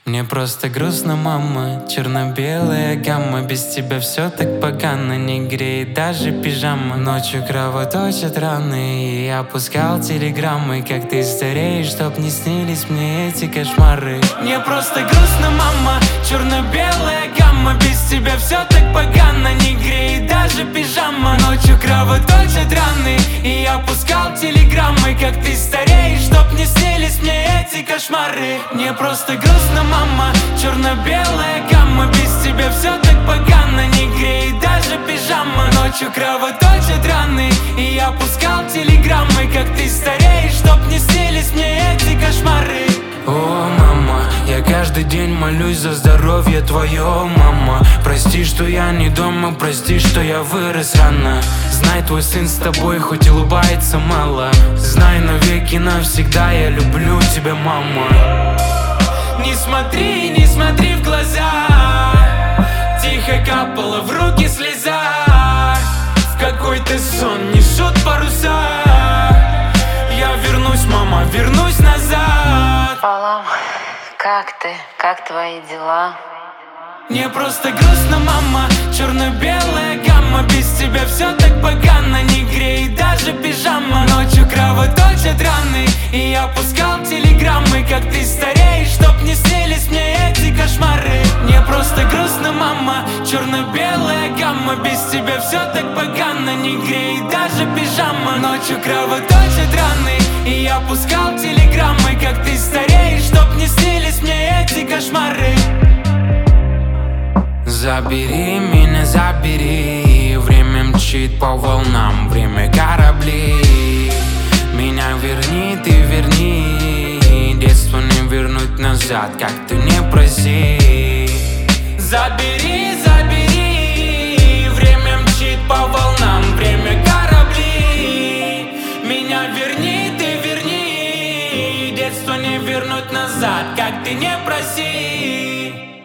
Мне просто грустно, мама, черно-белая гамма. Без тебя все так погано, не греет даже пижама. Ночью кровоточат раны, и я пускал телеграммы, как ты стареешь, чтоб не снились мне эти кошмары. Мне просто грустно, мама, черно-белая гамма. Без тебя все так погано, не греет даже пижама. Ночью кровоточат раны, и я пускал телеграммы, как ты стареешь, чтоб не снились мне эти кошмары. Мне просто грустно, мама, черно-белая гамма. Без тебя все так погано, не греет даже пижама. Ночью кровоточат раны, и я пускал телеграммы, как ты стареешь, чтоб не снились мне эти кошмары. О, мама, я каждый день молюсь за здоровье твое, мама. Прости, что я не дома, прости, что я вырос рано. Знай, твой сын с тобой, хоть и улыбается мало. Знай, навеки навсегда я люблю тебя, мама. Не смотри в глаза. Тихо капала в руки слеза. В какой-то сон несут паруса. Я вернусь, мама, вернусь назад. Салам, как ты? Как твои дела? Мне просто грустно, мама, черно-белая гамма. Без тебя все так погано, не греет даже пижама. Ночью кровоточат раны, и я пускал телеграммы, как ты стареешь, чтоб не снились мне эти кошмары. Мне просто грустно, мама, черно-белая гамма. Без тебя все так погано, не греет даже пижама. Ночью кровоточат раны, и я пускал телеграммы, как ты стареешь, чтоб не снились мне эти кошмары. Забери меня, забери. Время мчит по волнам, время кораблей. Меня верни, ты верни. Детство не вернуть назад, как ты не проси. Забери, забери. Время мчит по волнам, время кораблей. Меня верни, ты верни. Детство не вернуть назад, как ты не проси.